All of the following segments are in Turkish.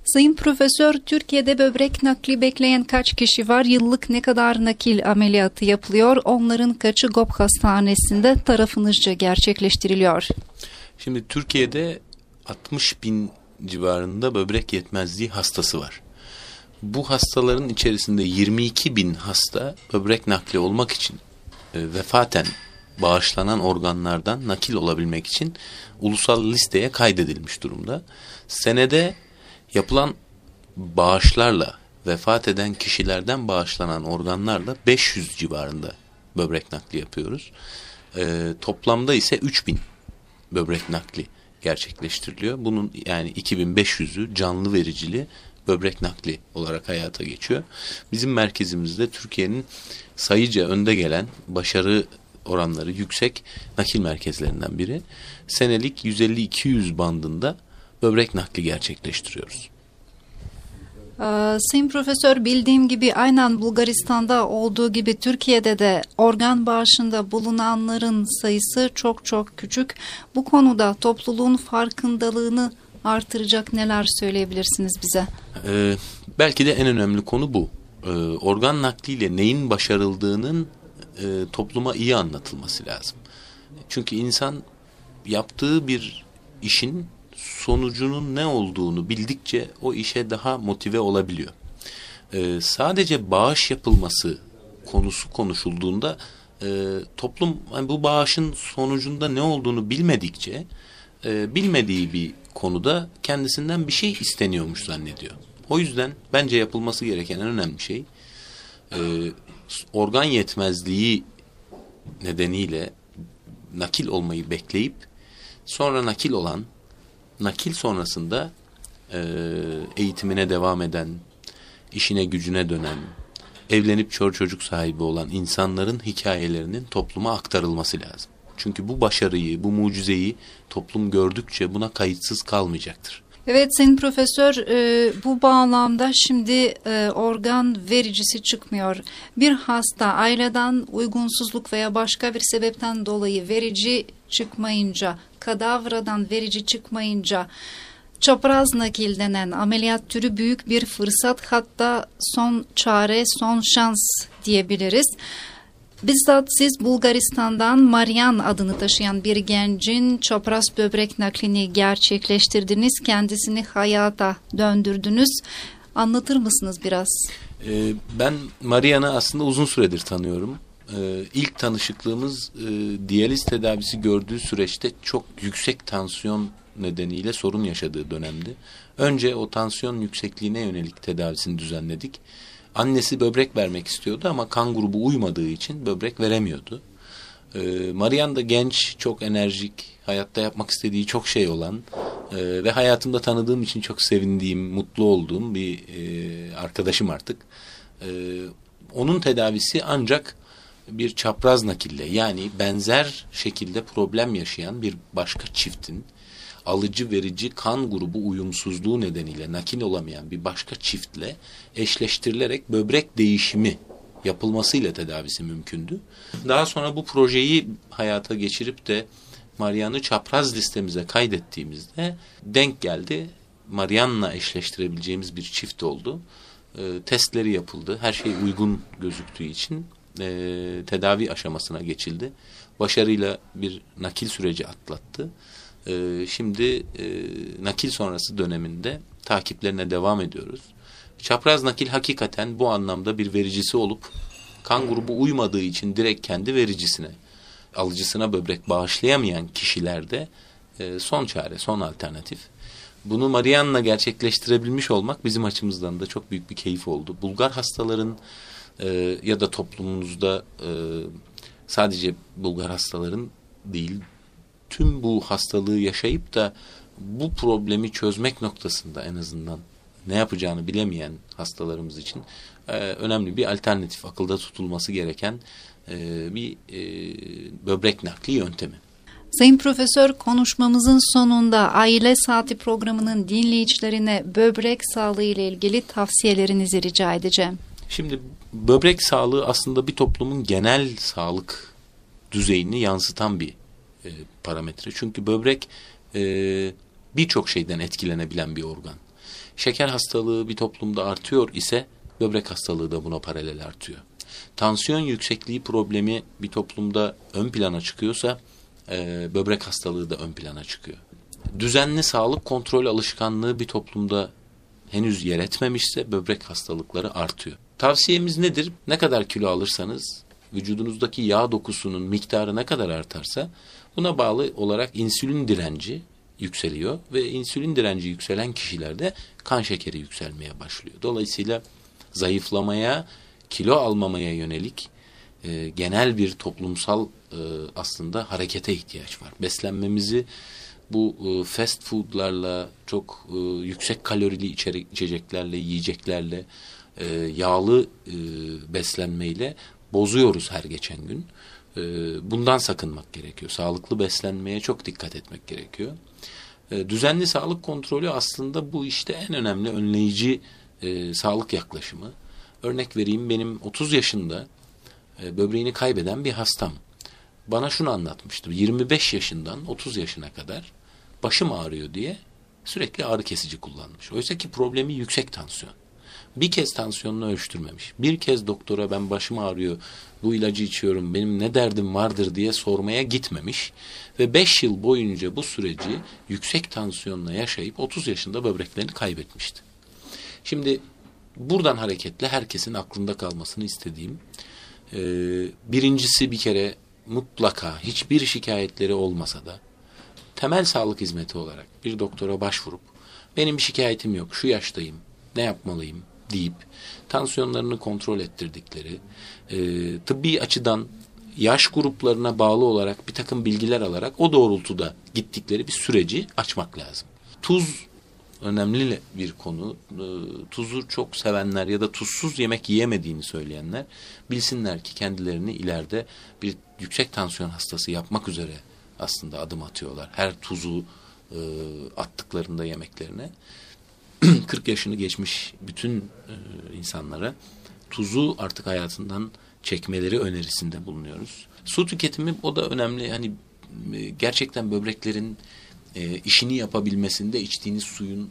Sayın Profesör, Türkiye'de böbrek nakli bekleyen kaç kişi var? Yıllık ne kadar nakil ameliyatı yapılıyor? Onların kaçı GOP Hastanesi'nde tarafınızca gerçekleştiriliyor? Şimdi Türkiye'de 60 bin civarında böbrek yetmezliği hastası var. Bu hastaların içerisinde 22 bin hasta böbrek nakli olmak için vefaten bağışlanan organlardan nakil olabilmek için ulusal listeye kaydedilmiş durumda. Senede yapılan bağışlarla, vefat eden kişilerden bağışlanan organlarla 500 civarında böbrek nakli yapıyoruz. Toplamda ise 3000 böbrek nakli gerçekleştiriliyor. Bunun yani 2500'ü canlı vericili böbrek nakli olarak hayata geçiyor. Bizim merkezimizde Türkiye'nin sayıca önde gelen, başarı oranları yüksek nakil merkezlerinden biri. Senelik 150-200 bandında böbrek nakli gerçekleştiriyoruz. Sayın Profesör, bildiğim gibi aynen Bulgaristan'da olduğu gibi Türkiye'de de organ bağışında bulunanların sayısı çok çok küçük. Bu konuda topluluğun farkındalığını artıracak neler söyleyebilirsiniz bize? Belki de en önemli konu bu. Organ nakliyle neyin başarıldığının topluma iyi anlatılması lazım. Çünkü insan yaptığı bir işin sonucunun ne olduğunu bildikçe o işe daha motive olabiliyor. Sadece bağış yapılması konusu konuşulduğunda toplum yani bu bağışın sonucunda ne olduğunu bilmedikçe bilmediği bir konuda kendisinden bir şey isteniyormuş zannediyor. O yüzden bence yapılması gereken en önemli şey organ yetmezliği nedeniyle nakil olmayı bekleyip sonra nakil olan, nakil sonrasında eğitimine devam eden, işine gücüne dönen, evlenip çocuk sahibi olan insanların hikayelerinin topluma aktarılması lazım. Çünkü bu başarıyı, bu mucizeyi toplum gördükçe buna kayıtsız kalmayacaktır. Evet Sayın Profesör, bu bağlamda şimdi organ vericisi çıkmıyor. Bir hasta aileden uygunsuzluk veya başka bir sebepten dolayı verici çıkmayınca, kadavradan verici çıkmayınca çapraz nakil denen ameliyat türü büyük bir fırsat, hatta son çare, son şans diyebiliriz. Bizzat siz Bulgaristan'dan Marian adını taşıyan bir gencin çapraz böbrek naklini gerçekleştirdiniz. Kendisini hayata döndürdünüz. Anlatır mısınız biraz? Ben Marian'ı aslında uzun süredir tanıyorum. İlk tanışıklığımız diyaliz tedavisi gördüğü süreçte çok yüksek tansiyon nedeniyle sorun yaşadığı dönemdi. Önce o tansiyon yüksekliğine yönelik tedavisini düzenledik. Annesi böbrek vermek istiyordu ama kan grubu uymadığı için böbrek veremiyordu. Marian da genç, çok enerjik, hayatta yapmak istediği çok şey olan ve hayatımda tanıdığım için çok sevindiğim, mutlu olduğum bir arkadaşım artık. Onun tedavisi ancak bir çapraz nakille, yani benzer şekilde problem yaşayan bir başka çiftin alıcı verici kan grubu uyumsuzluğu nedeniyle nakil olamayan bir başka çiftle eşleştirilerek böbrek değişimi yapılmasıyla tedavisi mümkündü. Daha sonra bu projeyi hayata geçirip de Marian'ı çapraz listemize kaydettiğimizde denk geldi. Marian'la eşleştirebileceğimiz bir çift oldu. Testleri yapıldı. Her şey uygun gözüktüğü için tedavi aşamasına geçildi. Başarıyla bir nakil süreci atlattı. Şimdi nakil sonrası döneminde takiplerine devam ediyoruz. Çapraz nakil hakikaten bu anlamda bir vericisi olup kan grubu uymadığı için direkt kendi vericisine, alıcısına böbrek bağışlayamayan kişilerde son çare, son alternatif. Bunu Marian'la gerçekleştirebilmiş olmak bizim açımızdan da çok büyük bir keyif oldu. Bulgar hastaların ya da toplumumuzda sadece Bulgar hastaların değil, tüm bu hastalığı yaşayıp da bu problemi çözmek noktasında en azından ne yapacağını bilemeyen hastalarımız için önemli bir alternatif, akılda tutulması gereken bir böbrek nakli yöntemi. Sayın Profesör, konuşmamızın sonunda Aile Saati programının dinleyicilerine böbrek sağlığı ile ilgili tavsiyelerinizi rica edeceğim. Şimdi böbrek sağlığı aslında bir toplumun genel sağlık düzeyini yansıtan bir parametre. Çünkü böbrek birçok şeyden etkilenebilen bir organ. Şeker hastalığı bir toplumda artıyor ise böbrek hastalığı da buna paralel artıyor. Tansiyon yüksekliği problemi bir toplumda ön plana çıkıyorsa böbrek hastalığı da ön plana çıkıyor. Düzenli sağlık kontrol alışkanlığı bir toplumda henüz yer etmemişse böbrek hastalıkları artıyor. Tavsiyemiz nedir? Ne kadar kilo alırsanız vücudunuzdaki yağ dokusunun miktarı ne kadar artarsa buna bağlı olarak insülin direnci yükseliyor ve insülin direnci yükselen kişilerde kan şekeri yükselmeye başlıyor. Dolayısıyla zayıflamaya, kilo almamaya yönelik genel bir toplumsal aslında harekete ihtiyaç var. Beslenmemizi bu fast foodlarla, çok yüksek kalorili içeceklerle, yiyeceklerle, yağlı beslenmeyle bozuyoruz her geçen gün. Bundan sakınmak gerekiyor. Sağlıklı beslenmeye çok dikkat etmek gerekiyor. Düzenli sağlık kontrolü aslında bu işte en önemli önleyici sağlık yaklaşımı. Örnek vereyim, benim 30 yaşında böbreğini kaybeden bir hastam bana şunu anlatmıştı. 25 yaşından 30 yaşına kadar başım ağrıyor diye sürekli ağrı kesici kullanmış. Oysa ki problemi yüksek tansiyon. Bir kez tansiyonunu ölçtürmemiş. Bir kez doktora ben başım ağrıyor, bu ilacı içiyorum, benim ne derdim vardır diye sormaya gitmemiş. Ve 5 yıl boyunca bu süreci yüksek tansiyonla yaşayıp 30 yaşında böbreklerini kaybetmişti. Şimdi buradan hareketle herkesin aklında kalmasını istediğim, birincisi bir kere mutlaka hiçbir şikayetleri olmasa da temel sağlık hizmeti olarak bir doktora başvurup benim bir şikayetim yok, şu yaştayım, ne yapmalıyım deyip tansiyonlarını kontrol ettirdikleri, tıbbi açıdan yaş gruplarına bağlı olarak bir takım bilgiler alarak o doğrultuda gittikleri bir süreci açmak lazım. Tuz önemli bir konu. Tuzu çok sevenler ya da tuzsuz yemek yiyemediğini söyleyenler bilsinler ki kendilerini ileride bir yüksek tansiyon hastası yapmak üzere aslında adım atıyorlar. Her tuzu attıklarında yemeklerine 40 yaşını geçmiş bütün insanlara tuzu artık hayatından çekmeleri önerisinde bulunuyoruz. Su tüketimi, o da önemli. Hani gerçekten böbreklerin işini yapabilmesinde içtiğiniz suyun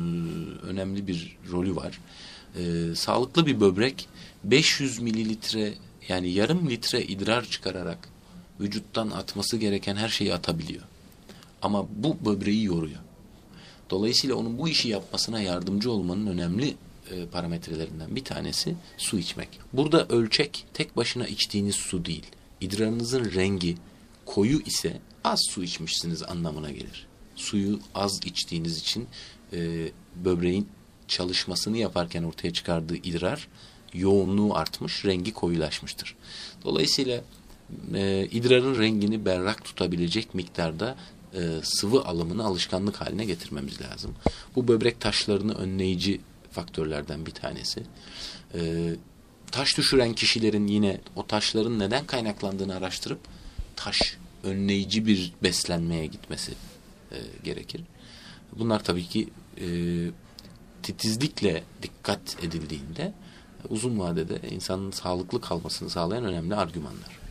önemli bir rolü var. Sağlıklı bir böbrek 500 mililitre, yani yarım litre idrar çıkararak vücuttan atması gereken her şeyi atabiliyor. Ama bu böbreği yoruyor. Dolayısıyla onun bu işi yapmasına yardımcı olmanın önemli parametrelerinden bir tanesi su içmek. Burada ölçek tek başına içtiğiniz su değil. İdrarınızın rengi koyu ise az su içmişsiniz anlamına gelir. Suyu az içtiğiniz için böbreğin çalışmasını yaparken ortaya çıkardığı idrar yoğunluğu artmış, rengi koyulaşmıştır. Dolayısıyla idrarın rengini berrak tutabilecek miktarda sıvı alımını alışkanlık haline getirmemiz lazım. Bu böbrek taşlarını önleyici faktörlerden bir tanesi. Taş düşüren kişilerin yine o taşların neden kaynaklandığını araştırıp taş önleyici bir beslenmeye gitmesi gerekir. Bunlar tabii ki titizlikle dikkat edildiğinde uzun vadede insanın sağlıklı kalmasını sağlayan önemli argümanlar.